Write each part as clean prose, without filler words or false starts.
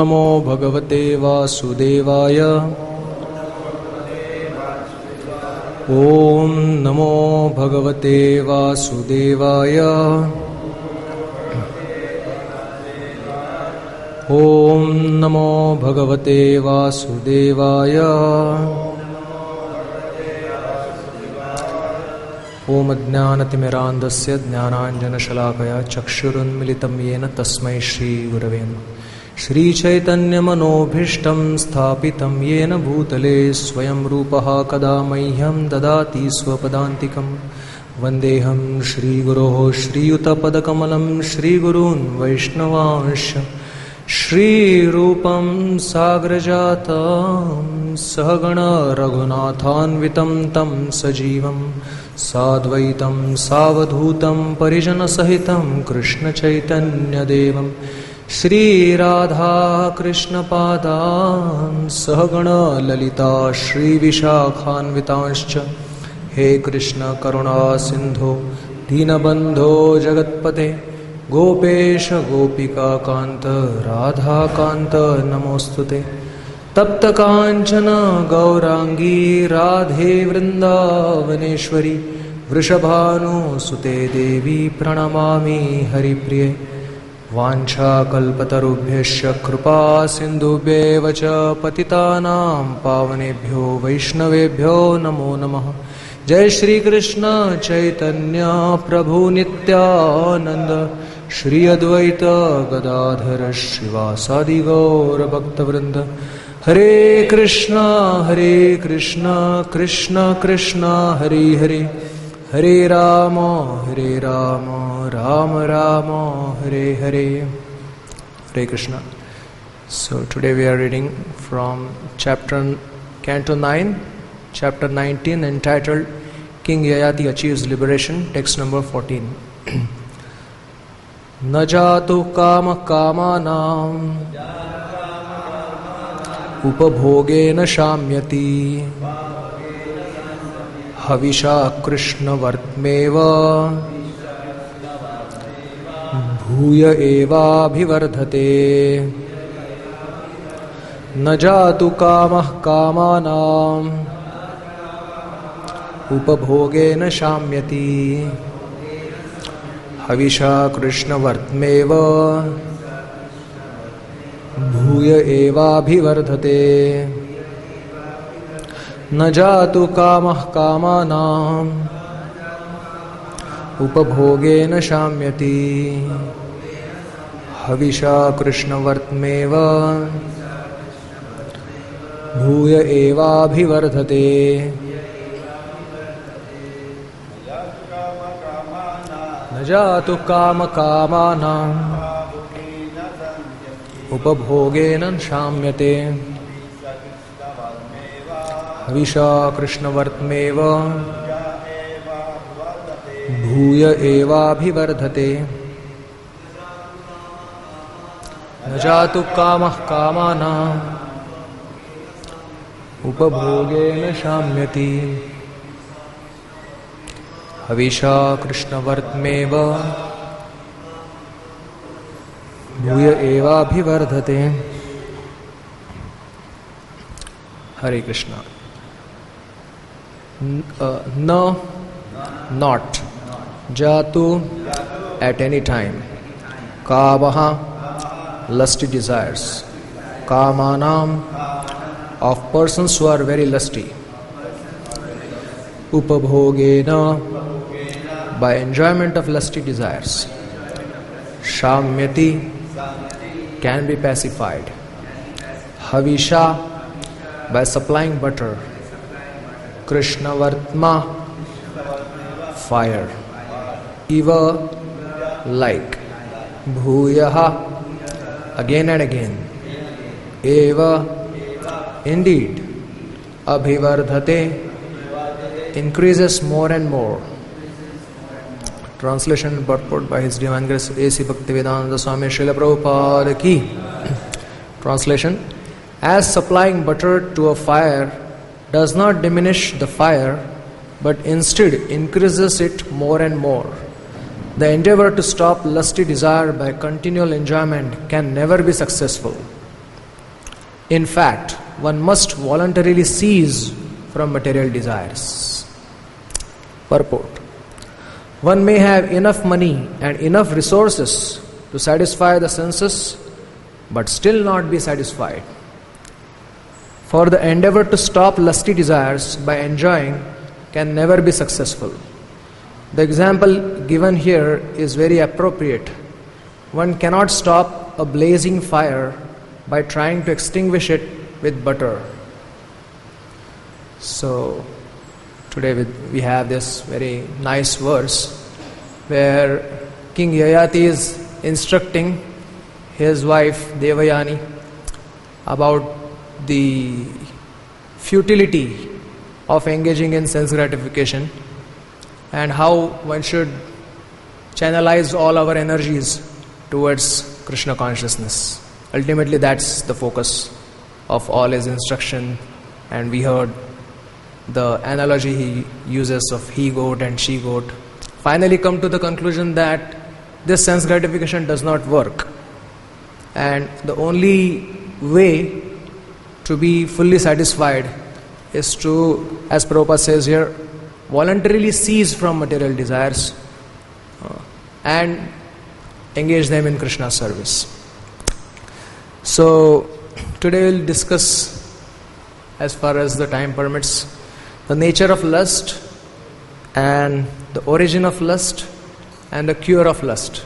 नमो भगवते वासुदेवाय। ओम नमो भगवते वासुदेवाय। ओम नमो भगवते वासुदेवाय। ओम अज्ञानतिमिरान्धस्य ज्ञानाञ्जनशलाकया चक्षुरुन्मिलितं येन तस्मै श्रीगुरवे नमः। श्रीचैतन्यमनोभीष्टं स्थापितं येन भूतले स्वयं रूपः कदा मह्यं ददाति स्वपदान्तिकं। वन्देऽहं श्रीगुरोः श्रीयुतपदकमलं श्रीगुरून् वैष्णवांश्च श्रीरूपं साग्रजातं सहगण रघुनाथान्वितं तं सजीवं साद्वैतं सावधूतं परिजनसहितं कृष्णचैतन्यदेवं श्रीराधा कृष्णपादान् सहगण ललिता श्रीविशाखान्वितांश्च। हे कृष्ण करुणा सिन्धो दीनबन्धो जगत्पते गोपेश गोपिका कांत राधा कांत नमोस्तुते। तप्त कांचन गौरांगी राधे वृंदावनेश्वरी वृषभानुसुते देवी प्रणमामि हरिप्रिये। वाञ्छाकल्पतरुभ्यश्च कृपा सिन्धुभ्येव च पतितानां पावनेभ्यो वैष्णवेभ्यो नमो नमः। जय श्री कृष्ण चैतन्य प्रभु नित्यानंद श्री अद्वैत गदाधर श्रीवासादि गौर भक्तवृंद। हरे कृष्ण कृष्ण कृष्ण हरे हरे हरे राम राम राम हरे हरे। हरे Krishna. So today we are reading from Canto 9, Chapter 19, entitled King Yayati Achieves Liberation, text number 14. न जातु काम कामानां उपभोगेन शाम्यति हविषा कृष्णवर्त्मेव भूय एवाभिवर्धते। न जातु कामः कामानां उपभोगेन शाम्यति हविषा कृष्णवर्त्मेव भूय एवाभिवर्धते। न जातु कामः कामानां उपभोगेन शाम्यति हविषा कृष्णवर्त्मेव भूय एवाभिवर्धते। न जातु काम कामानां उपभोगेन शाम्यते हविषा कृष्णवर्त्मेव भूय एवाभिवर्धते। न जातु कामः कामानां उपभोगेन शाम्यति हविषा कृष्णवर्त्मेव भूय एवाभिवर्धते। हरे Krishna. No, not jatu at any time. Kavaha, lusty desires. Kamanam, of persons who are very lusty. Upabhogena, by enjoyment of lusty desires. Shamyati, can be pacified. Havisha, by supplying butter. Krishnavartma, fire. Eva, like. Bhuyaha, again and again. Eva, indeed. Abhivardhate, increases more and more. Translation and purport by His Divine Grace A.C. Bhaktivedanta Swami Srila Prabhupada ki. Translation: as supplying butter to a fire does not diminish the fire, but instead increases it more and more, the endeavor to stop lusty desire by continual enjoyment can never be successful. In fact, one must voluntarily cease from material desires. Purport. One may have enough money and enough resources to satisfy the senses, but still not be satisfied. For the endeavor to stop lusty desires by enjoying can never be successful. The example given here is very appropriate. One cannot stop a blazing fire by trying to extinguish it with butter. So, today we have this very nice verse where King Yayati is instructing his wife Devayani about the futility of engaging in sense gratification and how one should channelize all our energies towards Krishna consciousness. Ultimately, that's the focus of all his instruction, and we heard the analogy he uses of he-goat and she-goat. Finally come to the conclusion that this sense gratification does not work, and the only way to be fully satisfied is to, as Prabhupada says here, voluntarily cease from material desires and engage them in Krishna's service. So today we'll discuss, as far as the time permits, the nature of lust and the origin of lust and the cure of lust.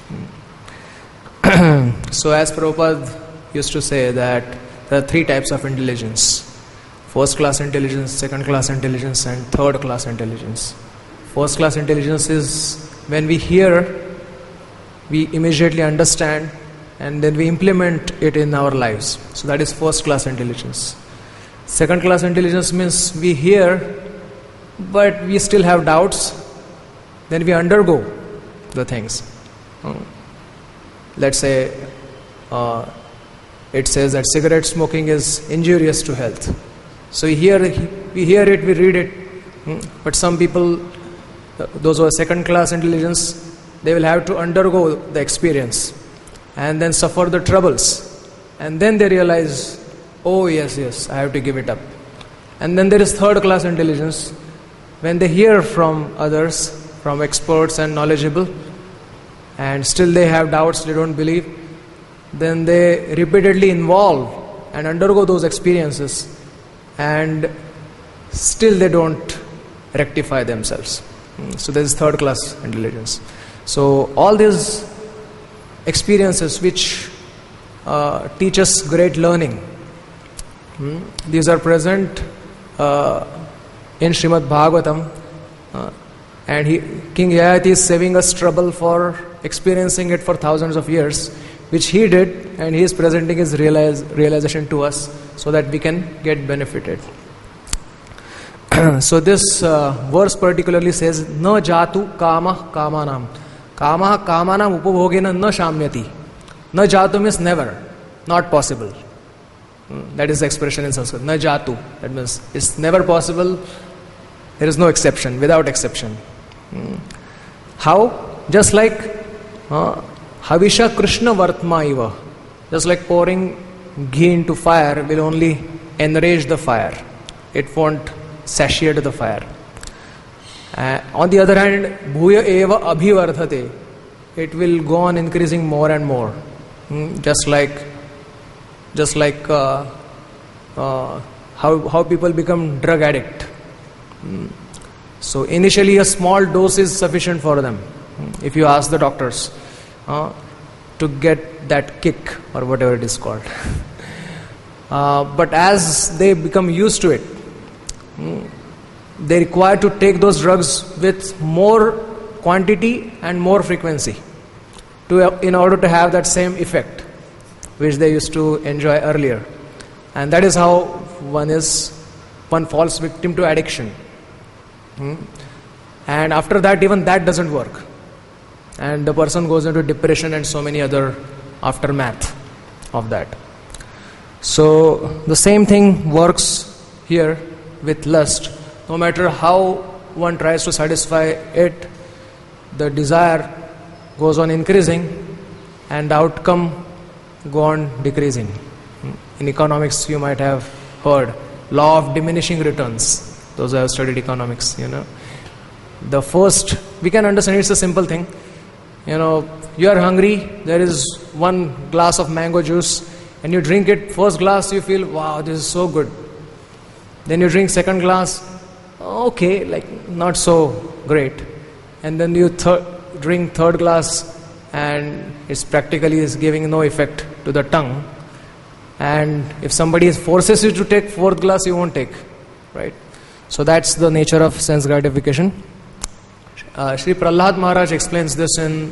So as Prabhupada used to say that there are three types of intelligence: first class intelligence, second class intelligence, and third class intelligence. First class intelligence is when we hear, we immediately understand, and then we implement it in our lives. So that is first class intelligence. Second class intelligence means we hear, but we still have doubts. Then we undergo the things. Let's say it says that cigarette smoking is injurious to health. So we hear it, we read it. But some people, those who are second class intelligence, they will have to undergo the experience and then suffer the troubles. And then they realize, oh yes, I have to give it up. And then there is third class intelligence. When they hear from others, from experts and knowledgeable, and still they have doubts, they don't believe, then they repeatedly involve and undergo those experiences, and still they don't rectify themselves. So there is third class intelligence. So all these experiences which teach us great learning, these are present in Srimad Bhagavatam, and King Yayati is saving us trouble for experiencing it for thousands of years, which he did, and he is presenting his realization to us so that we can get benefited. So this verse particularly says, "Na jatu kama kamanam." Kama kamanam upabhogena na shamyati. Na jatu means never, not possible. That is the expression in Sanskrit. Na jatu. That means it's never possible. There is no exception, without exception. How? Just like Havisha Krishna Vartma iva. Just like pouring ghee into fire will only enrage the fire. It won't satiate the fire. On the other hand, bhuya eva abhivardhate. It will go on increasing more and more. Just like how people become drug addict. So initially a small dose is sufficient for them. If you ask the doctors to get that kick or whatever it is called. But as they become used to it, they require to take those drugs with more quantity and more frequency in order to have that same effect which they used to enjoy earlier. And that is how one falls victim to addiction. And after that, even that doesn't work. And the person goes into depression and so many other aftermath of that. So the same thing works here with lust. No matter how one tries to satisfy it, the desire goes on increasing and the outcome go on decreasing. In economics, you might have heard law of diminishing returns. Those who have studied economics, the first, we can understand, it's a simple thing. You are hungry, there is one glass of mango juice, and you drink it. First glass, you feel, wow, this is so good. Then you drink second glass, okay, like not so great. And then you drink third glass, and it's practically is giving no effect to the tongue. And if somebody forces you to take fourth glass, you won't take, right? So that's the nature of sense gratification. Sri Prahlad Maharaj explains this in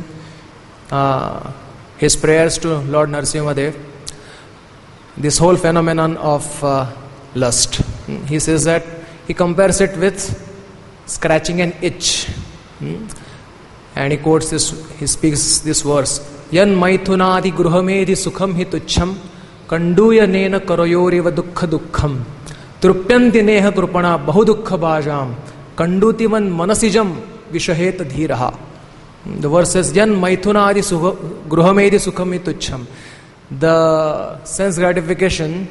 his prayers to Lord Narasimhadev. This whole phenomenon of lust. He says that, he compares it with scratching an itch. And he quotes this, he speaks this verse. Yan maithunadi gruhamedi sukham hi tuchham kanduya nena karayoriva dukkha dukkham trupyanti neha krupana bahudukha bhajam kandutivan manasijam vishahet dhiraha. The verse says, Yan maithunadi gruhamedi sukham hi tuchham. The sense gratification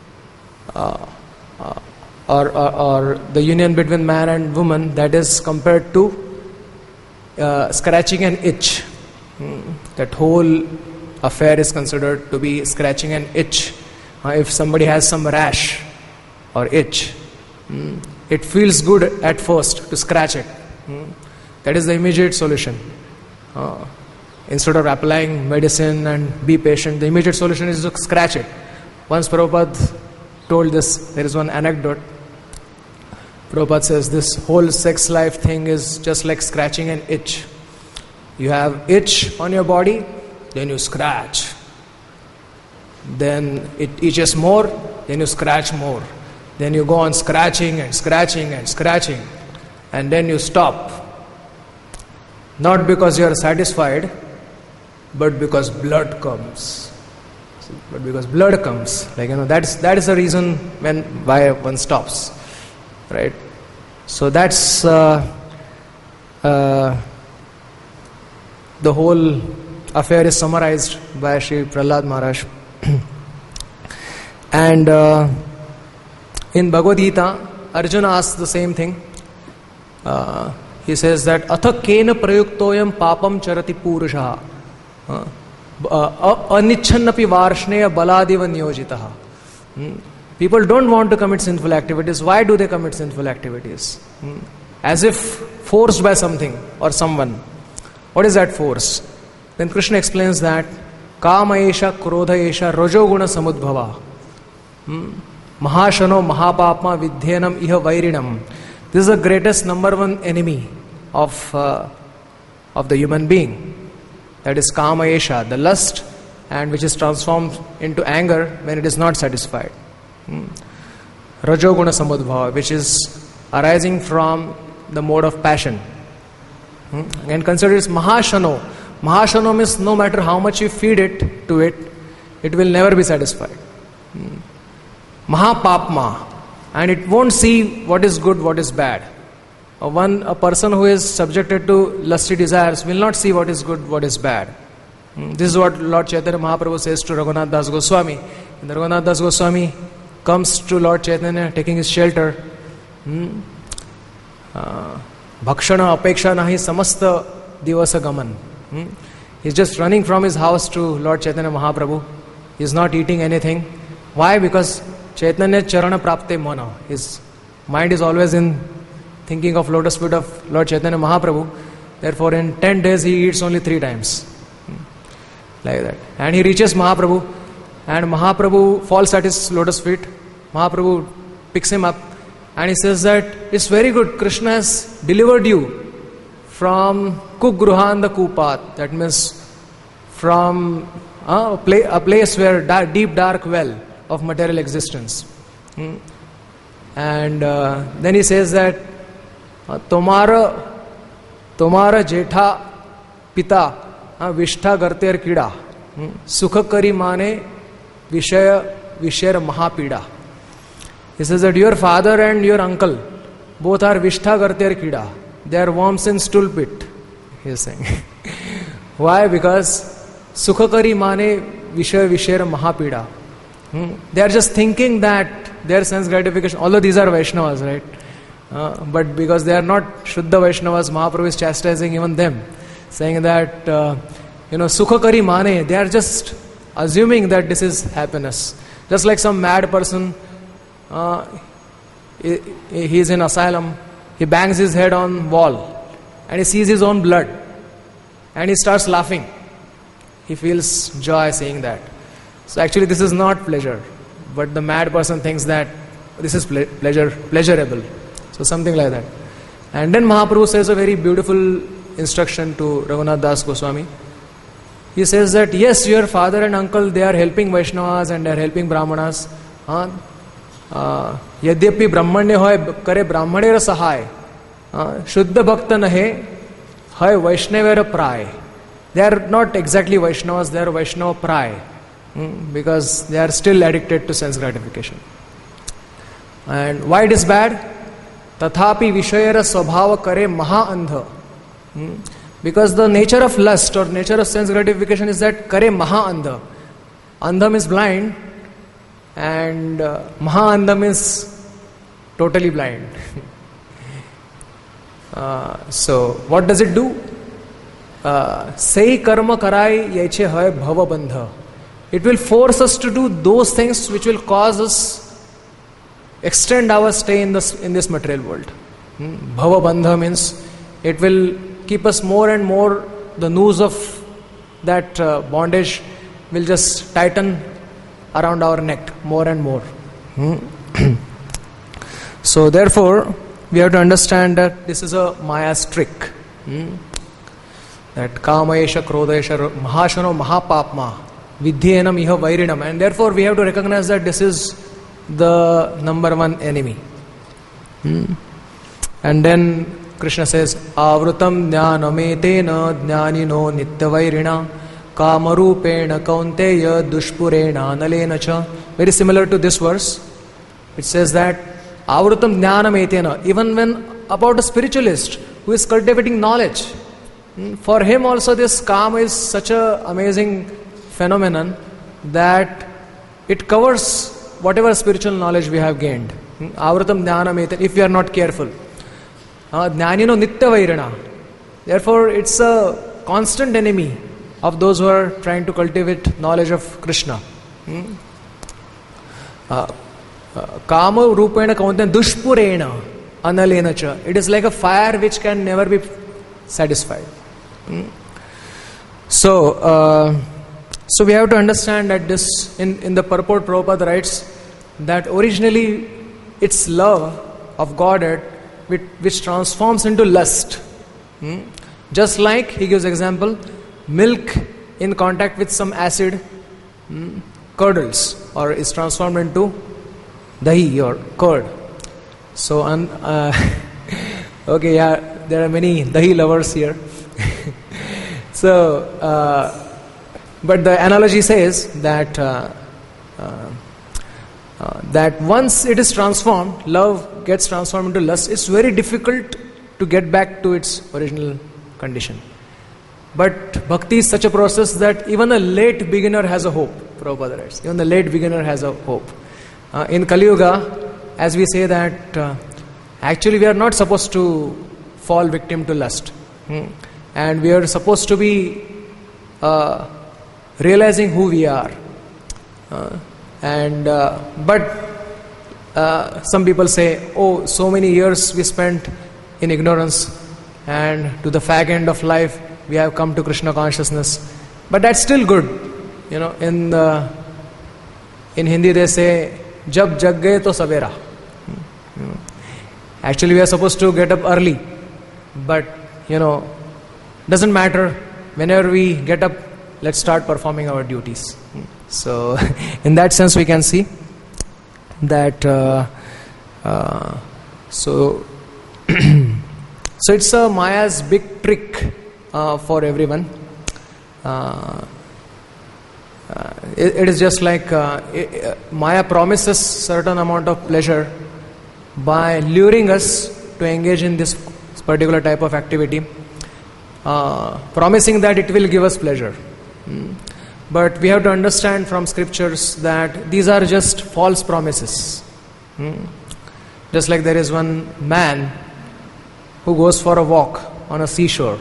or the union between man and woman, that is compared to scratching an itch. That whole affair is considered to be scratching an itch. If somebody has some rash or itch, it feels good at first to scratch it. That is the immediate solution. Instead of applying medicine and be patient, the immediate solution is to scratch it. Once Prabhupada told this, there is one anecdote. Prabhupada says this whole sex life thing is just like scratching an itch. You have itch on your body, then you scratch. Then it itches more, then you scratch more. Then you go on scratching and scratching and scratching. And then you stop. Not because you are satisfied, but because blood comes. But because blood comes. That is the reason why one stops. Right? So that's the whole affair is summarized by Sri Prahlad Maharaj. And in Bhagavad Gita, Arjuna asks the same thing. He says that Atha kena prayuktoyam papam charati purushaha anichannapi varshneya baladiva niyojitaha. People don't want to commit sinful activities. Why do they commit sinful activities? As if forced by something or someone. What is that force? Then Krishna explains that Kama esha, Krodha esha, Rajoguna samudbhava. Mahashano mahapapma vidhenam iha vairinam. This is the greatest number one enemy of the human being. That is Kama esha, the lust, and which is transformed into anger when it is not satisfied. Rajoguna samudbhava, which is arising from the mode of passion. And consider it Mahashano. Mahashano means no matter how much you feed it to it, it will never be satisfied. Mahapapma, and it won't see what is good, what is bad. A person who is subjected to lusty desires will not see what is good, what is bad. This is what Lord Chaitanya Mahaprabhu says to Raghunath Das Goswami. When the Raghunath Das Goswami comes to Lord Chaitanya taking his shelter, Bhakshana apeksha nahi samasta divasa gaman. He's just running from his house to Lord Chaitanya Mahaprabhu. He's not eating anything. Why? Because Chaitanya charana prapte mana. His mind is always in thinking of lotus feet of Lord Chaitanya Mahaprabhu. Therefore in 10 days he eats only 3 times. Like that. And he reaches Mahaprabhu, and Mahaprabhu falls at his lotus feet. Mahaprabhu picks him up and he says that it's very good, Krishna has delivered you from Kugruhanda Kupat. That means from a place where deep dark well of material existence. And then he says that Tomara jetha pita vishtha garter kida sukha kari mane vishaya mahapida. He says that your father and your uncle both are vishtha garter kida. They are worms in stool pit, he is saying. Why? Because sukha kari mane vishaya mahapida. They are just thinking that their sense gratification, although these are Vaishnavas, right? But because they are not Shuddha Vaishnavas, Mahaprabhu is chastising even them, saying that, Sukha kari mane, they are just assuming that this is happiness. Just like some mad person, he is in asylum, he bangs his head on wall and he sees his own blood and he starts laughing. He feels joy seeing that. So actually this is not pleasure, but the mad person thinks that this is pleasurable. So something like that. And then Mahaprabhu says a very beautiful instruction to Raghunath Das Goswami. He says that yes, your father and uncle, they are helping Vaishnavas and they are helping Brahmanas. Yadyapi Brahmanya hoy kare Brahmanera sahay. Shuddha bhakta nahe hoy Vaishnavera pray. They are not exactly Vaishnavas, they are Vaishnava pray. Because they are still addicted to sense gratification. And why it is bad? Tathapi vishayara swabhava kare maha andha. Because the nature of lust or nature of sense gratification is that kare maha andha. Andha means blind and maha andha means totally blind. So what does it do? Sei karma karai yeche hai bhava bandha. It will force us to do those things which will cause us extend our stay in this material world. Bhava bandha means it will keep us more and more, the noose of that bondage will just tighten around our neck more and more. So therefore, we have to understand that this is a Maya's trick. That Kamayesha, Krodesha, Mahashano, Mahapapma, Vidhyenam, Iha, Vairinam. And therefore we have to recognize that this is the number one enemy. And then Krishna says, Avrutam jnanametena jnanino nityavairina kamarupena kaunteya dushpurena analena cha. Very similar to this verse. It says that Avrutam jnanametena, even when about a spiritualist who is cultivating knowledge, for him also this kama is such a amazing phenomenon that it covers whatever spiritual knowledge we have gained. Avrutam jnanametena, if we are not careful. Jnanino nityavairana. Therefore, it's a constant enemy of those who are trying to cultivate knowledge of Krishna. Kama rupena kaunten dushpurena analena cha. It is like a fire which can never be satisfied. So we have to understand that this, in the purport Prabhupada writes that originally it's love of Godhead which transforms into lust. Just like, he gives example, milk in contact with some acid curdles or is transformed into dahi or curd. So, okay, yeah, there are many dahi lovers here. So, but the analogy says that that once it is transformed, love gets transformed into lust, it's very difficult to get back to its original condition. But bhakti is such a process that even a late beginner has a hope, Prabhupada writes. Even the late beginner has a hope. In Kali Yuga, as we say that actually we are not supposed to fall victim to lust. And we are supposed to be realizing who we are. But some people say, oh, so many years we spent in ignorance and to the fag end of life we have come to Krishna consciousness. But that's still good. In Hindi they say, Jab jag gaye to savera. Actually we are supposed to get up early. But, doesn't matter. Whenever we get up, let's start performing our duties. So, in that sense, we can see that. So it's a Maya's big trick for everyone. It is just like Maya promises certain amount of pleasure by luring us to engage in this particular type of activity, promising that it will give us pleasure. But we have to understand from scriptures that these are just false promises. Just like there is one man who goes for a walk on a seashore,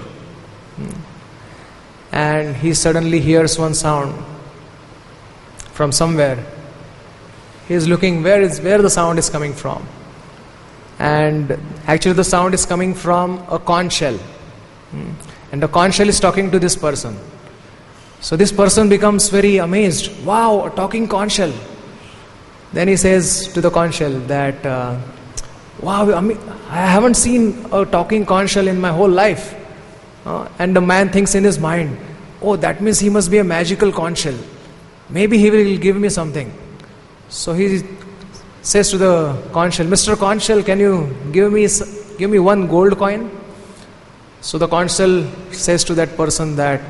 and he suddenly hears one sound from somewhere. He is looking where the sound is coming from, and actually the sound is coming from a conch shell, and the conch shell is talking to this person. So this person becomes very amazed. Wow, a talking conch shell. Then he says to the conch shell that, wow, I haven't seen a talking conch shell in my whole life. And the man thinks in his mind, oh, that means he must be a magical conch shell. Maybe he will give me something. So he says to the conch shell, Mr. Conch shell, can you give me one gold coin? So the conch shell says to that person that,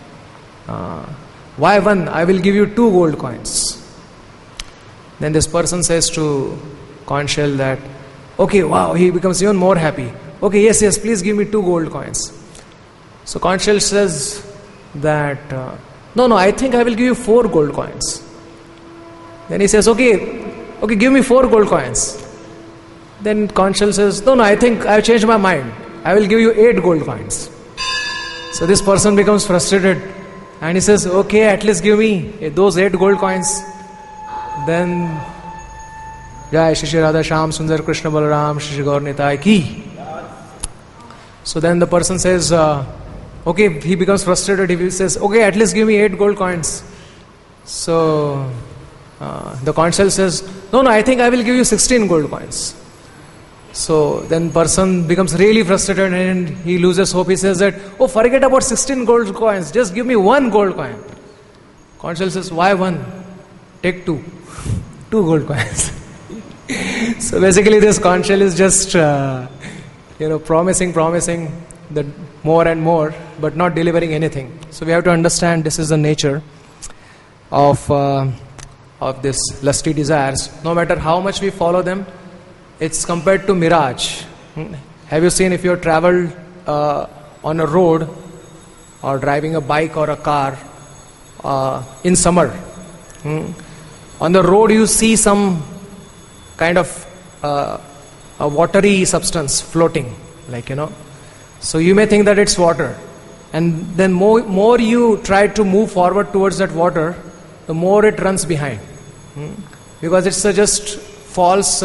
why one? I will give you 2 gold coins. Then this person says to conch shell that, okay, wow, he becomes even more happy. Okay, yes, please give me 2 gold coins. So conch shell says that, no, I think I will give you 4 gold coins. Then he says, okay, give me 4 gold coins. Then conch shell says, no, I think I have changed my mind. I will give you 8 gold coins. So this person becomes frustrated. And he says, okay, at least give me those 8 gold coins. Then, Jai Shri Shri Radha Shyam Sundar Krishna Balaram Shri Shri Gaur Nitai Ki. So then the person says, okay, he becomes frustrated. He says, okay, at least give me 8 gold coins. So the conch shell says, no, I think I will give you 16 gold coins. So then person becomes really frustrated and he loses hope. He says that, oh, forget about 16 gold coins. Just give me 1 gold coin. Conch shell says, why 1? Take 2. 2 gold coins. So basically this conch shell is just, promising that more and more, but not delivering anything. So we have to understand this is the nature of this lusty desires. No matter how much we follow them, it's compared to mirage. Have you seen if you have traveled on a road or driving a bike or a car in summer? On the road you see some kind of a watery substance floating, So you may think that it's water. And then more you try to move forward towards that water, the more it runs behind. Because it's just false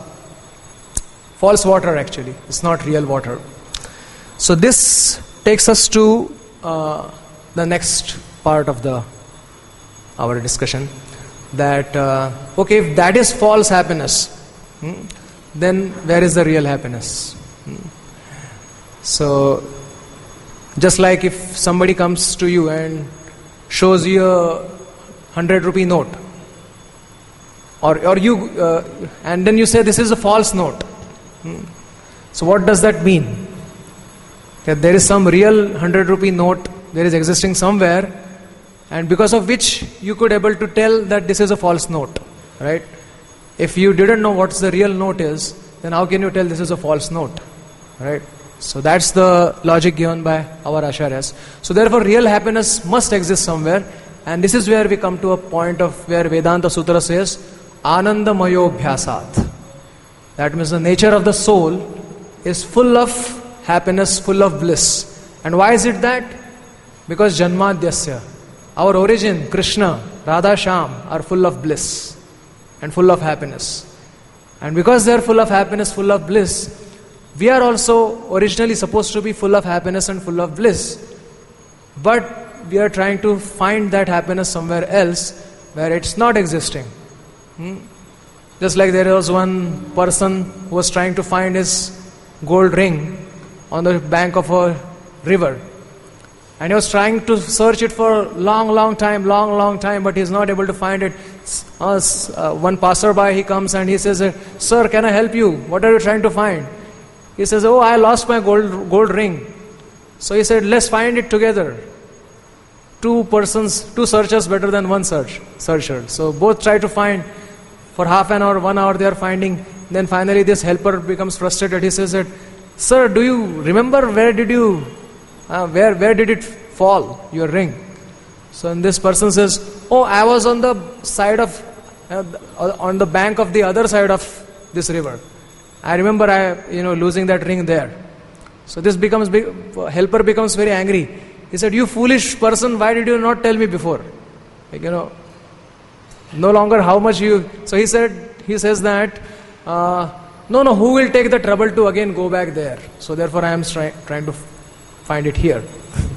water actually. It's not real water. So this takes us to the next part of our discussion. That, okay, if that is false happiness, then where is the real happiness? So, just like if somebody comes to you and shows you a 100 rupee note, or you, and then you say this is a false note. So what does that mean? That there is some real 100 rupee note there is existing somewhere, and because of which you could able to tell that this is a false note, right? If you didn't know what the real note is, then how can you tell this is a false note, right? So that's the logic given by our acharyas. So therefore real happiness must exist somewhere, and this is where we come to a point of where Vedanta Sutra says Anandamayo Bhyasat. That means the nature of the soul is full of happiness, full of bliss. And why is it that? Because Janmadhyasya, our origin, Krishna, Radha Shyam are full of bliss and full of happiness. And because they are full of happiness, full of bliss, we are also originally supposed to be full of happiness and full of bliss. But we are trying to find that happiness somewhere else where it's not existing. Just like there was one person who was trying to find his gold ring on the bank of a river. And he was trying to search it for long time, but he is not able to find it. One passerby, he comes and he says, "Sir, can I help you? What are you trying to find?" He says, "Oh, I lost my gold ring." So he said, "Let's find it together. Two searchers better than one searcher." So both try to find. For half an hour, 1 hour they are finding. Then finally this helper becomes frustrated. He says that, "Sir, do you remember where did it fall, your ring?" So and this person says, oh, I was on the side of, on the bank of the other side of this river. I remember losing that ring there. So this becomes helper becomes very angry. He said, you foolish person, why did you not tell me before? No longer how much you... So he says that, no, who will take the trouble to again go back there? So therefore I am trying to find it here.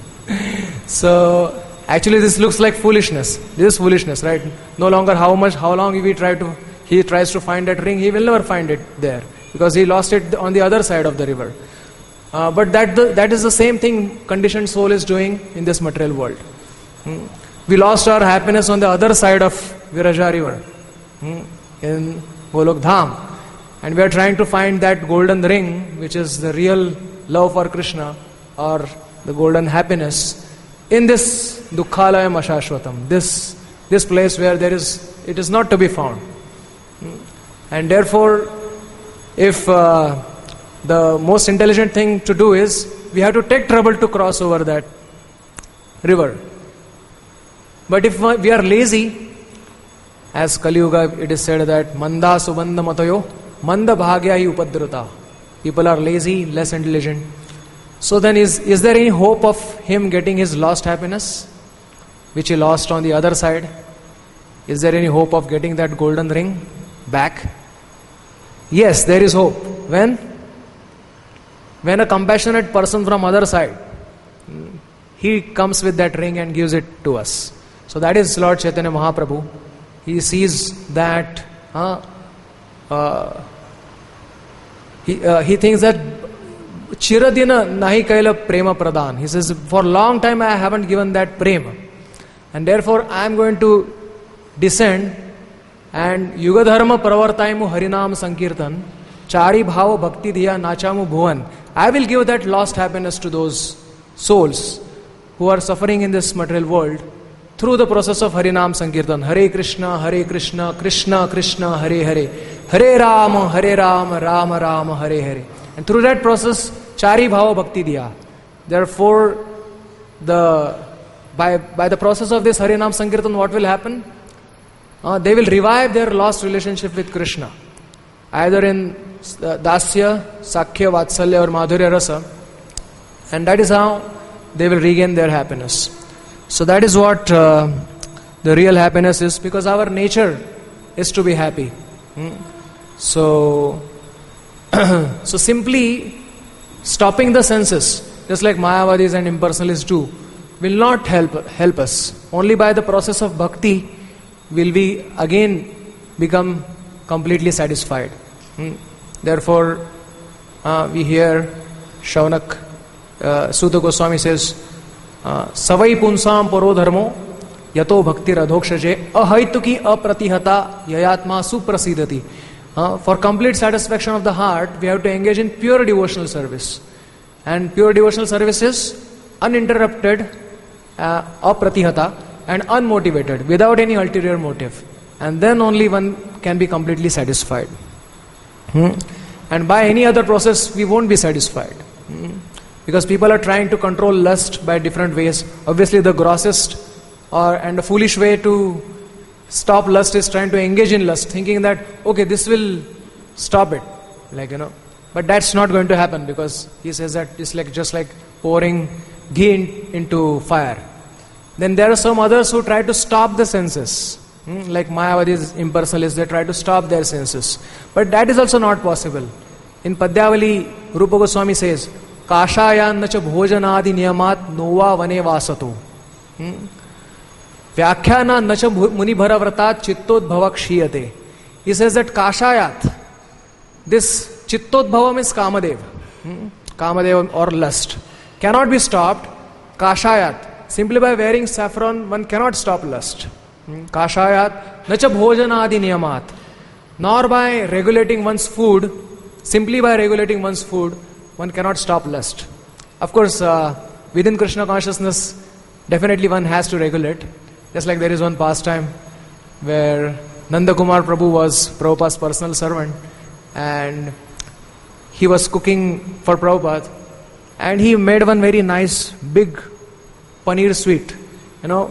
So actually this looks like foolishness. This is foolishness, right? No longer how long he tries to find that ring, he will never find it there. Because he lost it on the other side of the river. But that is the same thing conditioned soul is doing in this material world. We lost our happiness on the other side of Viraja river, in Golok Dham. And we are trying to find that golden ring, which is the real love for Krishna, or the golden happiness, in this Dukkhalayam Ashashvatam, this place where it is not to be found. And therefore, if the most intelligent thing to do is, we have to take trouble to cross over that river. But if we are lazy, as Kali Yuga it is said that Manda Subandha Matayo Manda Bhagya hi Upadruta. People are lazy, less intelligent. So then is there any hope of him getting his lost happiness, which he lost on the other side? Is there any hope of getting that golden ring back? Yes, there is hope. When a compassionate person from other side, he comes with that ring and gives it to us. So that is Lord Chaitanya Mahaprabhu. He sees that he thinks that Chiradina nahi kaila prema pradhan. He says, for a long time I haven't given that prema, and therefore I am going to descend and Yugadharma pravartaimu harinam sankirtan chari bhava bhakti diya nachamu bhuvan. I will give that lost happiness to those souls who are suffering in this material world through the process of Harinam Sankirtan. Hare Krishna, Krishna Krishna, Hare Hare, Hare Rama, Rama Rama, Hare Hare. And through that process, Chari Bhava Bhakti Diya. Therefore, by the process of this Harinam Sankirtan, what will happen? They will revive their lost relationship with Krishna. Either in Dasya, Sakhya, Vatsalya or Madhurya Rasa. And that is how they will regain their happiness. So that is what the real happiness is, because our nature is to be happy. So simply stopping the senses, just like Mayavadis and impersonalists do, will not help us. Only by the process of bhakti will we again become completely satisfied. Therefore, we hear Shaunak Sutta Goswami says, Savai punsam paro dharmo yato bhakti radhokshaje ahaituki apratihata yayatma suprasidati. For complete satisfaction of the heart, we have to engage in pure devotional service. And pure devotional service is uninterrupted, apratihata, and unmotivated, without any ulterior motive. And then only one can be completely satisfied. And by any other process, we won't be satisfied. Because people are trying to control lust by different ways. Obviously, the grossest and the foolish way to stop lust is trying to engage in lust, thinking that, okay, this will stop it. But that's not going to happen, because he says that it's just like pouring ghee into fire. Then there are some others who try to stop the senses. Like Mayavadis, impersonalists, they try to stop their senses. But that is also not possible. In Padyavali, Rupa Goswami says, Kashayan nacha bhojanadi niyamat nova vane vasato. Vyakhyana nacha muni bharavratat chittodbhava kshiyate. He says that Kashayat, this chittodbhava means Kamadev. Kamadev or lust, cannot be stopped. Kashayat, simply by wearing saffron, one cannot stop lust. Kashayat nacha bhojanadi niyamat. Nor by regulating one's food, simply by regulating one's food, one cannot stop lust. Of course, within Krishna consciousness, definitely one has to regulate. Just like there is one pastime where Nanda Kumar Prabhu was Prabhupada's personal servant, and he was cooking for Prabhupada, and he made one very nice big paneer sweet,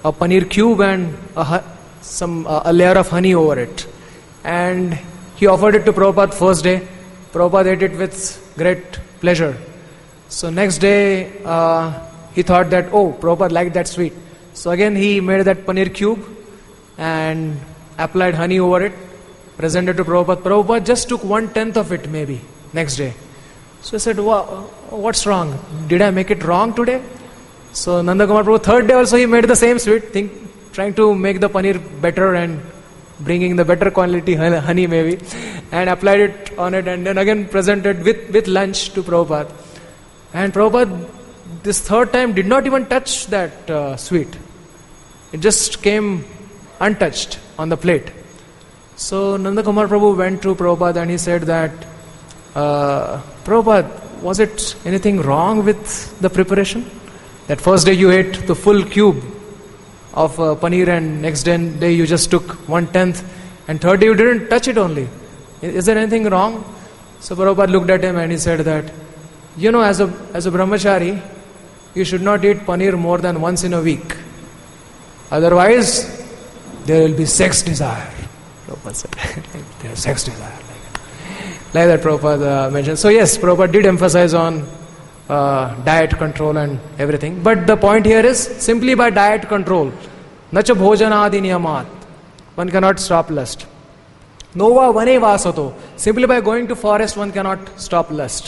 a paneer cube and a layer of honey over it. And he offered it to Prabhupada first day. Prabhupada ate it with great pleasure. So next day, he thought that, oh, Prabhupada liked that sweet. So again he made that paneer cube and applied honey over it, presented to Prabhupada. Prabhupada just took 1/10 of it maybe next day. So he said, what's wrong? Did I make it wrong today? So Nanda Kumar Prabhu, third day also he made the same sweet thing, trying to make the paneer better and bringing the better quality honey maybe, and applied it on it, and then again presented with lunch to Prabhupada. And Prabhupada this third time did not even touch that sweet. It just came untouched on the plate. So Nanda Kumar Prabhu went to Prabhupada and he said that, Prabhupada, was it anything wrong with the preparation? That first day you ate the full cube of paneer and next day you just took 1/10, and third day you didn't touch it only. Is there anything wrong? So Prabhupada looked at him and he said that, as a brahmachari, you should not eat paneer more than once in a week. Otherwise, there will be sex desire. Prabhupada said, there's sex desire. Like that Prabhupada mentioned. So yes, Prabhupada did emphasize on diet control and everything. But the point here is, simply by diet control, nacha bhojanadi niyamat, one cannot stop lust. Nova vane vasato, simply by going to forest, one cannot stop lust.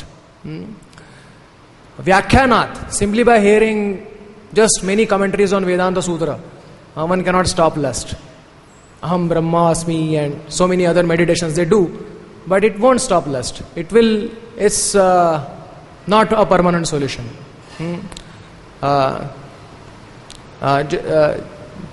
Vyakhyanat, simply by hearing just many commentaries on Vedanta Sutra, one cannot stop lust. Aham Brahmasmi and so many other meditations they do, but it won't stop lust. It's not a permanent solution. Vyakhyanan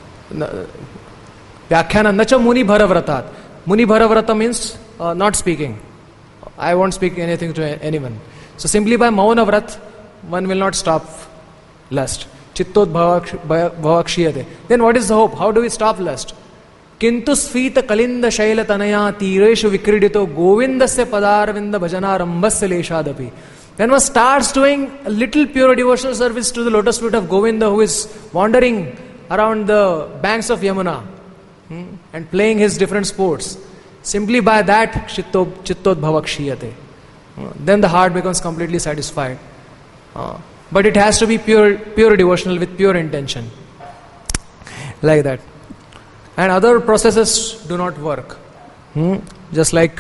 nacha muni bharavratat. Muni bharavrata means not speaking. I won't speak anything to anyone. So simply by mauna vrat, one will not stop lust. Chittod bhavakshiyate. Then what is the hope? How do we stop lust? Kintu sfita kalinda shaila tanaya tireshu vikridito govindasya padarvinda bhajanarambasya leshadapi. When one starts doing a little pure devotional service to the lotus feet of Govinda, who is wandering around the banks of Yamuna and playing his different sports, simply by that chittod bhavakshiyate, then the heart becomes completely satisfied. But it has to be pure devotional with pure intention. Like that. And other processes do not work. Just like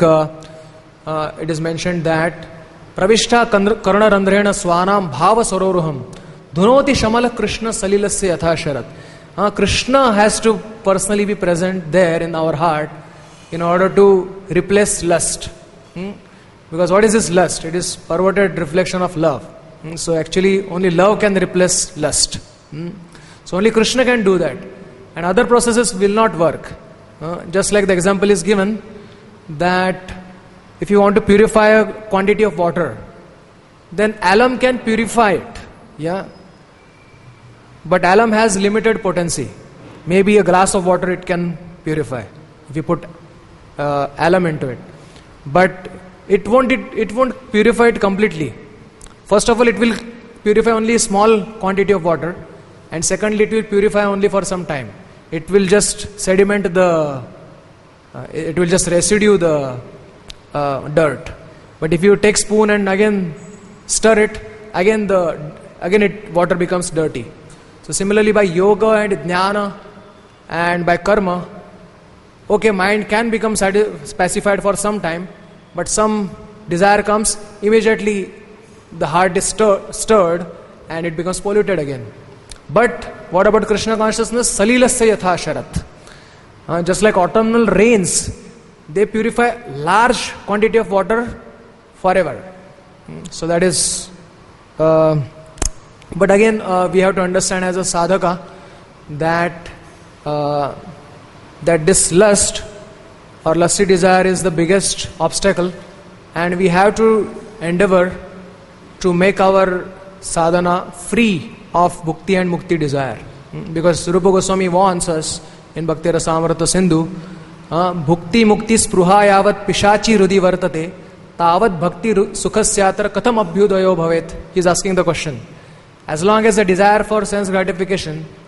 it is mentioned that Pravishta karna randhrena swanam bhava saroruham dhunoti shamala Krishna salilasya yatha sharat. Krishna has to personally be present there in our heart in order to replace lust. Because what is this lust? It is perverted reflection of love. So actually only love can replace lust. So only Krishna can do that. And other processes will not work. Just like the example is given that if you want to purify a quantity of water, then alum can purify it. Yeah. But alum has limited potency. Maybe a glass of water it can purify if you put alum into it. But it won't purify it completely. First of all, it will purify only a small quantity of water, and secondly, it will purify only for some time. It will just sediment it will just residue the dirt. But if you take spoon and again stir it, again water becomes dirty. So similarly, by yoga and jnana and by karma, mind can become pacified for some time, but some desire comes, immediately the heart is stirred and it becomes polluted again. But what about Krishna consciousness? Salilasya yatha sharat. Just like autumnal rains, they purify large quantity of water forever. So that is... but again, we have to understand as a sadhaka that this lust or lusty desire is the biggest obstacle, and we have to endeavor to make our sadhana free of bhukti and mukti desire. Because Rupa Goswami warns us in Bhakti Rasamrita Sindhu, bhukti mukti spruha yavat pishachi rudi vartate tavat bhakti sukhasyatra katham abhyudayo bhavet. He is asking the question. As long as the desire for sense gratification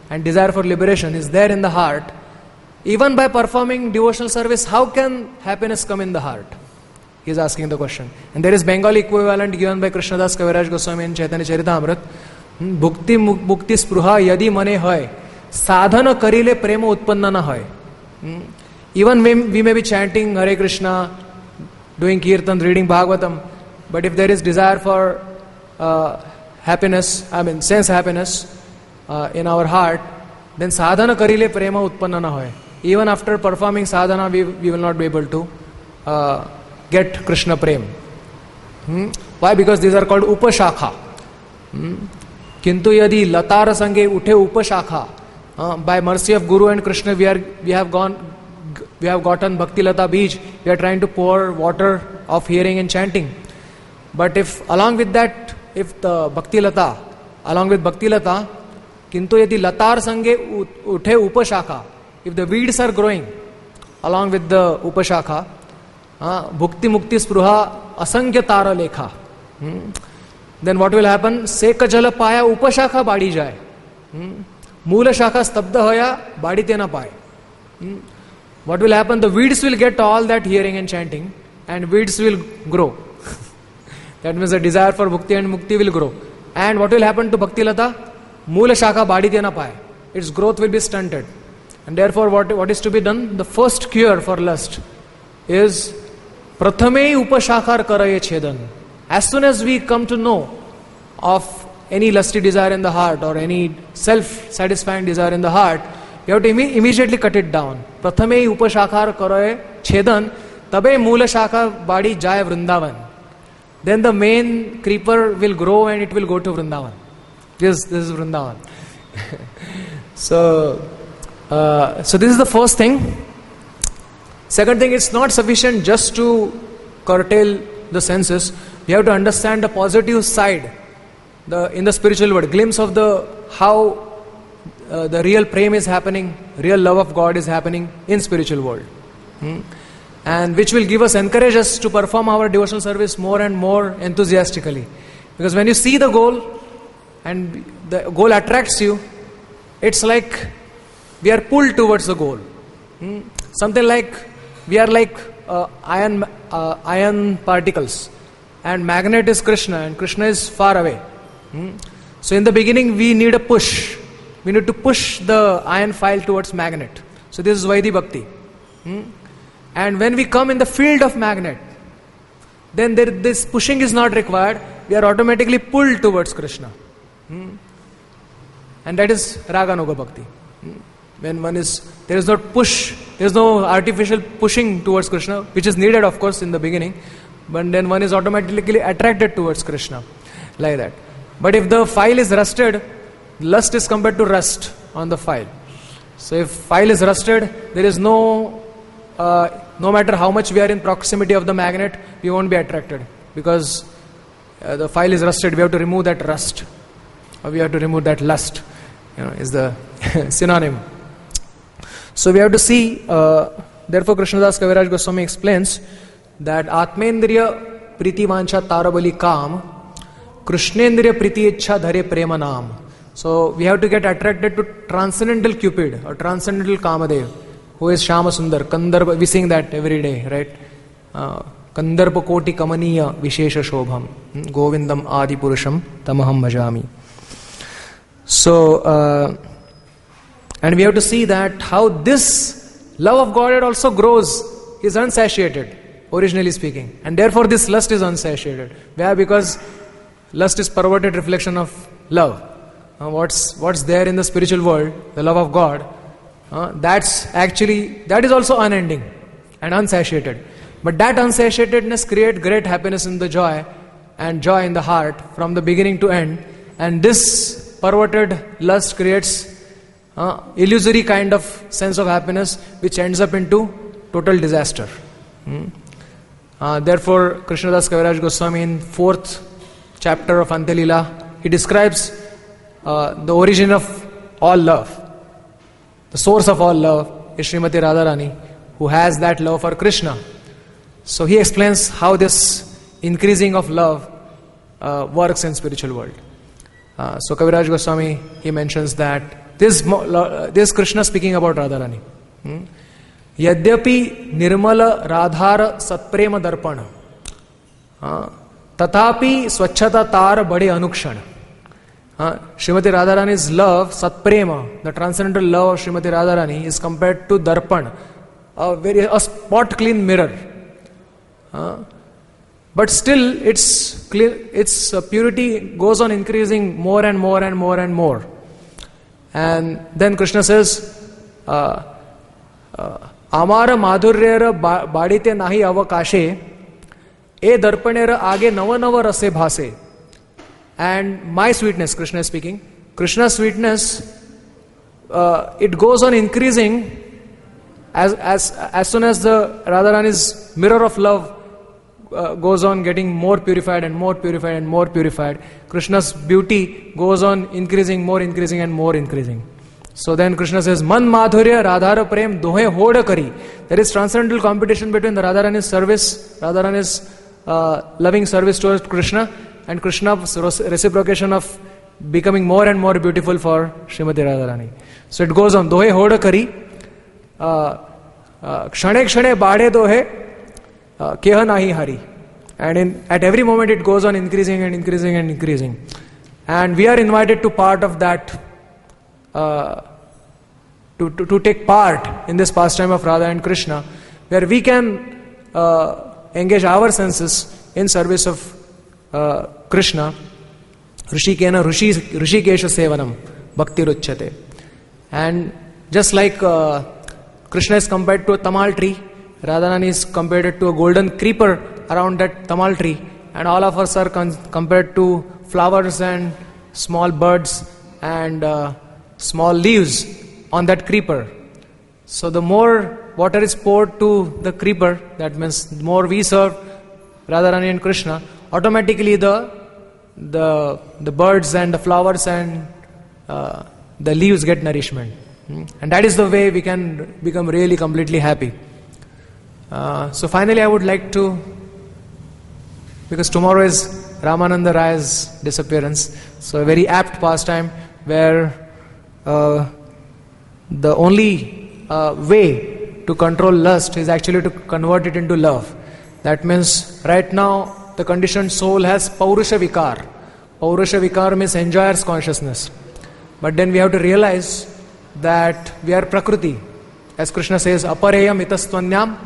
and desire for liberation is there in the heart, even by performing devotional service, how can happiness come in the heart? He is asking the question. And there is Bengali equivalent given by Krishnadas Kaviraj Goswami in Chaitanya Charitamrita. Bhukti mukti spruha yadi mane hoy, sadhana karile prema utpanna na hoy. Even when we may be chanting Hare Krishna, doing kirtan, reading Bhagavatam, but if there is desire for happiness, sense happiness in our heart, then sadhana karile prema utpanna na hoy. Even after performing sadhana, we will not be able to get Krishna prem. Why? Because these are called upashakha. Kintu yadi latara sange uthe upashakha. By mercy of Guru and Krishna, we have gotten Bhakti Lata Beej. We are trying to pour water of hearing and chanting. But if along with that, if the Bhakti Lata, along with Bhakti Lata, kintu yadi latar sange uthe upashakha. If the weeds are growing along with the upashakha, bhukti mukti spruha asankhya tara lekha. Then what will happen? Seka jala paya upashakha badi jai. Mula shakha stabda hoya badi tena pai. What will happen? The weeds will get all that hearing and chanting, and weeds will grow. That means the desire for bhukti and mukti will grow. And what will happen to Bhakti Lata? Mula shakha badi tena pai. Its growth will be stunted. And therefore what is to be done? The first cure for lust is prathame upashakar karaye chedan. As soon as we come to know of any lusty desire in the heart or any self-satisfying desire in the heart, you have to immediately cut it down. Prathame upashakar karaye chedan, tabe mula shakha badi jaya Vrindavan. Then the main creeper will grow and it will go to Vrindavan. This is Vrindavan. So this is the first thing. Second thing, it's not sufficient just to curtail the senses. We have to understand the positive side, in the spiritual world, glimpse of how the real prem is happening, real love of God is happening in spiritual world, and which will encourage us to perform our devotional service more and more enthusiastically. Because when you see the goal and the goal attracts you, it's like we are pulled towards the goal. Something like we are like iron particles, and magnet is Krishna, and Krishna is far away. So in the beginning we need a push. We need to push the iron file towards magnet. So this is Vaidhi Bhakti. And when we come in the field of magnet, then this pushing is not required. We are automatically pulled towards Krishna. And that is Raganuga Bhakti. When there is no push, there is no artificial pushing towards Krishna, which is needed of course in the beginning, but then one is automatically attracted towards Krishna, like that. But if the file is rusted, lust is compared to rust on the file. So if file is rusted, there is no matter how much we are in proximity of the magnet, we won't be attracted, because the file is rusted. We have to remove that rust, or we have to remove that lust, is the synonym. So we have to see, therefore Krishnadas Kaviraj Goswami explains that Atmendriya Priti Vancha Tarabali Kam, Krishnendriya Priti Ichha Dhare Prema Naam. So we have to get attracted to transcendental Cupid or transcendental Kamadev, who is Shama Sundar, Kandarpa. We sing that every day, right? Kandarpa Koti Kamaniya Vishesha Shobham, Govindam Adi Purusham Tamaham Bhajami. So, and we have to see that how this love of God also grows, is unsatiated, originally speaking. And therefore this lust is unsatiated. Why? Because lust is perverted reflection of love. What's there in the spiritual world, the love of God, that is also unending and unsatiated. But that unsatiatedness creates great happiness in the joy, and joy in the heart from the beginning to end. And this perverted lust creates illusory kind of sense of happiness, which ends up into total disaster. Therefore, Krishnadas Kaviraj Goswami in 4th chapter of Antyalila, he describes the origin of all love. The source of all love is Srimati Radharani, who has that love for Krishna. So he explains how this increasing of love works in spiritual world. So Kaviraj Goswami, he mentions that this Krishna speaking about Radharani. Yadyapi nirmala radhar satprema darpana tatapi swachhata tar bade anukshan. Srimati Radharani's love, satprema, the transcendental love of Srimati Radharani is compared to darpan, a spot clean mirror. But still its purity goes on increasing more and more and more and more. And then Krishna says, Amara madhuryera badite nahi avakashe, e darpanera age nava nava rase bhase. And my sweetness, Krishna is speaking, Krishna's sweetness, it goes on increasing as soon as the Radharani's mirror of love goes on getting more purified and more purified and more purified. Krishna's beauty goes on increasing, more increasing and more increasing. So then Krishna says, Man madhurya radhara prem dohe hoda kari. There is transcendental competition between the Radharani's service, Radharani's loving service towards Krishna, and Krishna's reciprocation of becoming more and more beautiful for Srimati Radharani. So it goes on, dohe hoda kari, kshane kshane bade dohe, keha nahi hari. And at every moment it goes on increasing and increasing and increasing. And we are invited to part of that, to take part in this pastime of Radha and Krishna, where we can engage our senses in service of Krishna. Rishikena Rishikesha Sevanam Bhakti Ruchyate. And just like Krishna is compared to a tamal tree, Radharani is compared to a golden creeper around that tamal tree, and all of us are compared to flowers and small birds and small leaves on that creeper. So the more water is poured to the creeper, that means the more we serve Radharani and Krishna, automatically the birds and the flowers and the leaves get nourishment. And that is the way we can become really completely happy. So finally I would like to, because tomorrow is Ramananda Rai's disappearance, so a very apt pastime where the only way to control lust is actually to convert it into love. That means right now the conditioned soul has Paurusha Vikar. Paurusha Vikar means enjoyer's consciousness. But then we have to realize that we are Prakriti. As Krishna says, Apareyam itastvanyam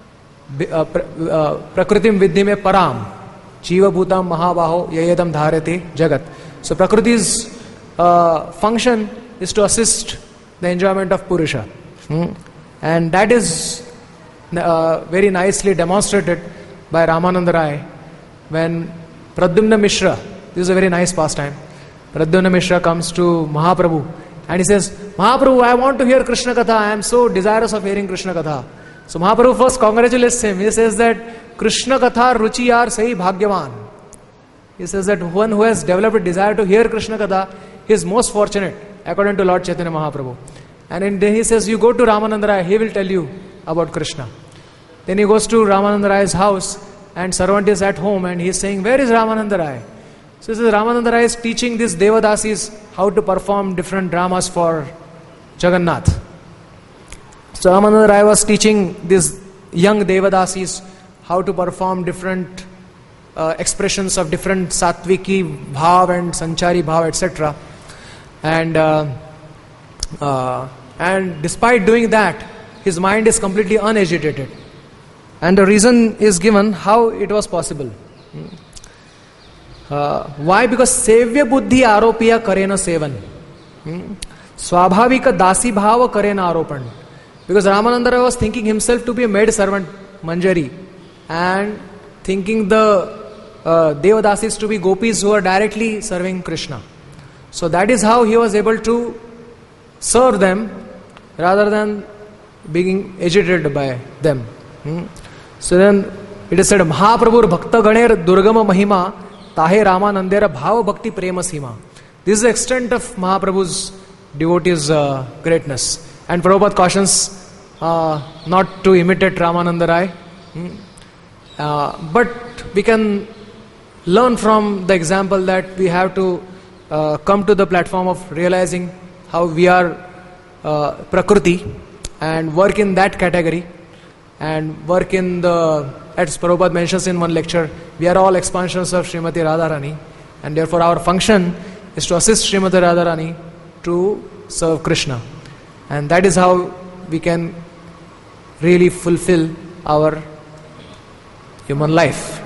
Prakritim vidhime param Jiva bhutam mahabaho yayedam dharete jagat. So Prakriti's function is to assist the enjoyment of Purusha. And that is very nicely demonstrated by Ramananda Rai when Pradyumna Mishra, this is a very nice pastime, Pradyumna Mishra comes to Mahaprabhu and he says, Mahaprabhu, I want to hear Krishna Katha, I am so desirous of hearing Krishna Katha. So Mahaprabhu first congratulates him. He says that Krishna Katha ruchiyar sahi bhagyavan. He says that one who has developed a desire to hear Krishna Katha, he is most fortunate, according to Lord Chaitanya Mahaprabhu. And then he says, you go to Ramananda Rai, he will tell you about Krishna. Then he goes to Ramananda Rai's house and servant is at home and he is saying, where is Ramananda Rai? So he says, Ramananda Rai is teaching these Devadasis how to perform different dramas for Jagannath. So Ramananda Rai was teaching these young Devadasis how to perform different expressions of different Satviki Bhav and Sanchari Bhav, etc. And despite doing that, his mind is completely unagitated. And the reason is given how it was possible. Why? Because Sevya Buddhi Aropiya Karena Sevan. Swabhavika Dasi Bhava Karena Aropan. Because Ramananda Rai was thinking himself to be a maid servant, Manjari, and thinking the Devadasis to be gopis who are directly serving Krishna. So that is how he was able to serve them rather than being agitated by them. So then it is said, Mahaprabhur Bhakta Ganer Durgama Mahima Tahe Ramanandera Bhava Bhakti Prema Sima. This is the extent of Mahaprabhu's devotees' greatness. And Prabhupada cautions not to imitate Ramananda Rai. But we can learn from the example that we have to come to the platform of realizing how we are Prakriti, and work in that category, and work in the, as Prabhupada mentions in one lecture, we are all expansions of Srimati Radharani, and therefore our function is to assist Srimati Radharani to serve Krishna. And that is how we can really fulfill our human life.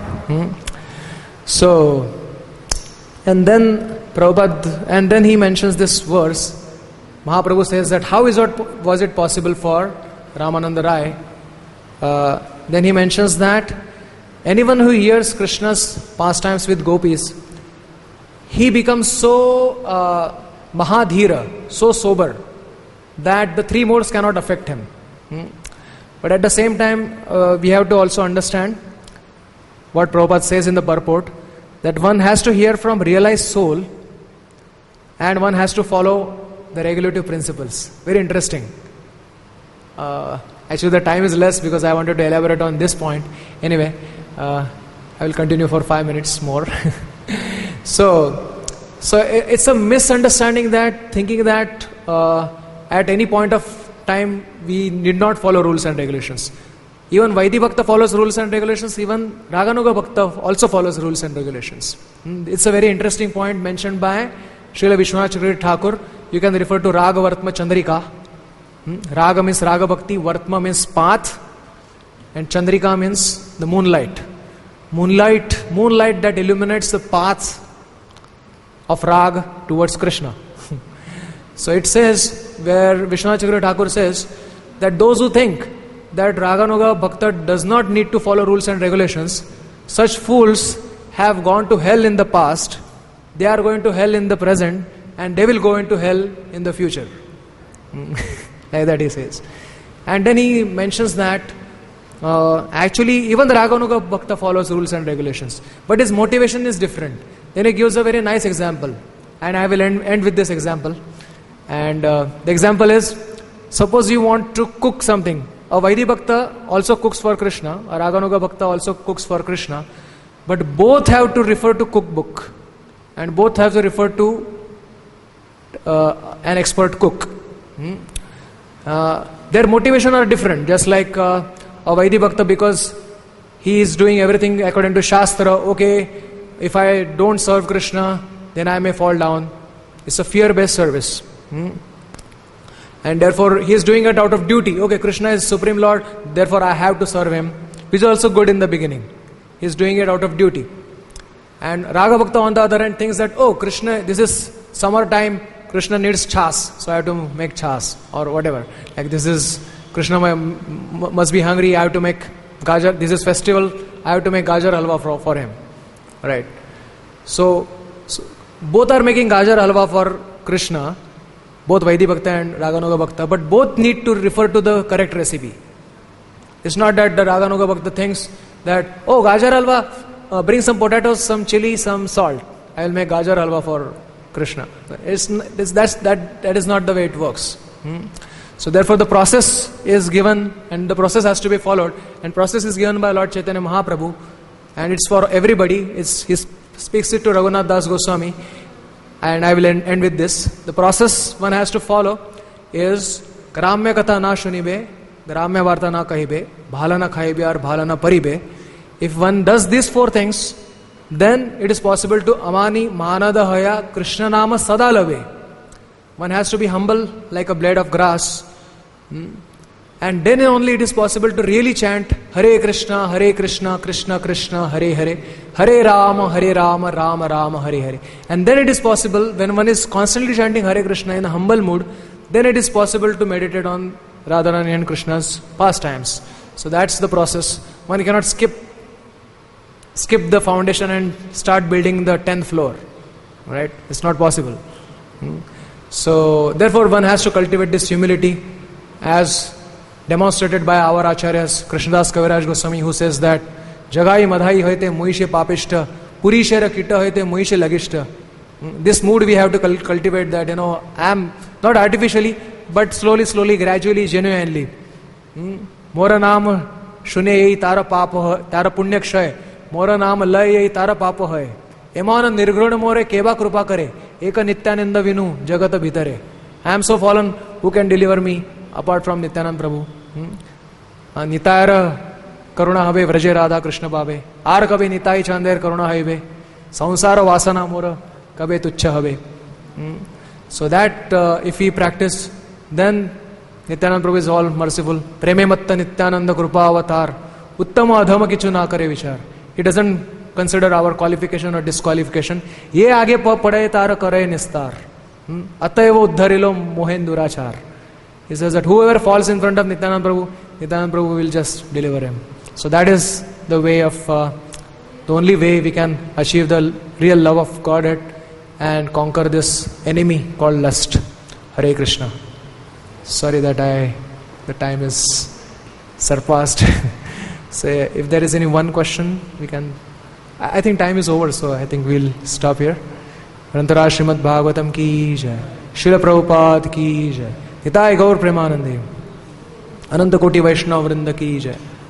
So, and then Prabhupada, and then he mentions this verse. Mahaprabhu says that how was it possible for Ramananda Rai? Then he mentions that anyone who hears Krishna's pastimes with gopis, he becomes so mahadhira, so sober, that the three modes cannot affect him. But at the same time, we have to also understand what Prabhupada says in the purport, that one has to hear from realized soul and one has to follow the regulative principles. Very interesting. Actually the time is less because I wanted to elaborate on this point. Anyway, I will continue for 5 minutes more. So it's a misunderstanding that thinking that at any point of time we need not follow rules and regulations. Even Vaidhi Bhakta follows rules and regulations, even Raganuga Bhakta also follows rules and regulations. It's a very interesting point mentioned by Srila Vishwanath Chakravarti Thakur. You can refer to Raga Vartma Chandrika. Raga means Raga Bhakti, Vartma means path, and Chandrika means the moonlight. Moonlight that illuminates the path of Raga towards Krishna. So it says, where Vishwanath Chakravarti Thakur says, that those who think that Raganuga Bhakta does not need to follow rules and regulations, such fools have gone to hell in the past, they are going to hell in the present, and they will go into hell in the future. Like that he says. And then he mentions that actually even the Raganuga Bhakta follows rules and regulations, but his motivation is different. Then he gives a very nice example, and I will end with this example. And the example is, suppose you want to cook something. A Vaidhi Bhakta also cooks for Krishna, a Raganuga Bhakta also cooks for Krishna, but both have to refer to cookbook, and both have to refer to an expert cook. Their motivation are different, just like a Vaidhi Bhakta, because he is doing everything according to Shastra. Okay, if I don't serve Krishna, then I may fall down. It's a fear-based service. And therefore he is doing it out of duty. Okay, Krishna is Supreme Lord, therefore I have to serve him, which is also good in the beginning. He is doing it out of duty. And Raga Bhakta on the other hand thinks that, oh, Krishna, this is summer time, Krishna needs chas, so I have to make chas or whatever. Like this is, Krishna must be hungry, I have to make gajar, this is festival, I have to make gajar halwa for him. Right. So both are making gajar halwa for Krishna, both Vaidhi Bhakta and Raganuga Bhakta, but both need to refer to the correct recipe. It's not that the Raganuga Bhakta thinks that, oh, gajar halwa, bring some potatoes, some chili, some salt. I will make gajar halwa for Krishna. That is not the way it works. So therefore the process is given, and the process has to be followed, and process is given by Lord Chaitanya Mahaprabhu, and it's for everybody. He speaks it to Raghunath Das Goswami. And I will end with this. The process one has to follow is Gramya Katha na shunibe, Gramya Varta na kahibe, Bhala na khaibe or Bhala na paribe. If one does these four things, then it is possible to Amani Manada Haya Krishna Nama Sadalave. One has to be humble like a blade of grass. And then only it is possible to really chant Hare Krishna, Krishna Krishna, Hare Hare, Hare Rama, Rama Rama, Hare Hare. And then it is possible, when one is constantly chanting Hare Krishna in a humble mood, then it is possible to meditate on Radharani and Krishna's pastimes. So that's the process. One cannot skip the foundation and start building the 10th floor. Right? It's not possible. So therefore one has to cultivate this humility, as demonstrated by our acharyas, Krishnadas Kaviraj Goswami, who says that Jagai madhai hoite muishe papishta, purishera kita hoite muishe lagishta. This mood we have to cultivate, that I am not artificially, but slowly, gradually, genuinely. Mora naam shune yei tara papa tara punya kshay, mora naam lay yei tara papa hai. Emana nirgruna more keva krupa kare, eka nityananda vinu jagata bhitare. I am so fallen, who can deliver me apart from Nityanand Prabhu? Nitayara karuna habe vraje radha krishna babe. Ar kabe nitai chander karuna habe. Samsara vasana mora kabe tuchha habe. So that if we practice, then Nityanand Prabhu is all merciful. Preme matta Nityananda krupa avatar. Uttama adhama kichu na kare vichar. He doesn't consider our qualification or disqualification. Ye aage pade tar kare nistar. Atayeva uddharilo mohendurachar. He says that whoever falls in front of Nityanand Prabhu will just deliver him. So that is the way of, the only way we can achieve the real love of Godhead and conquer this enemy called lust. Hare Krishna. Sorry that the time is surpassed. So if there is any one question, we can. I think time is over, so I think we'll stop here. Anantara Srimad Bhagavatam ki jai. Srila Prabhupada ki jai. Nitai Gaur Premanande. Ananta Koti Vaishnava Vrinda ki jai.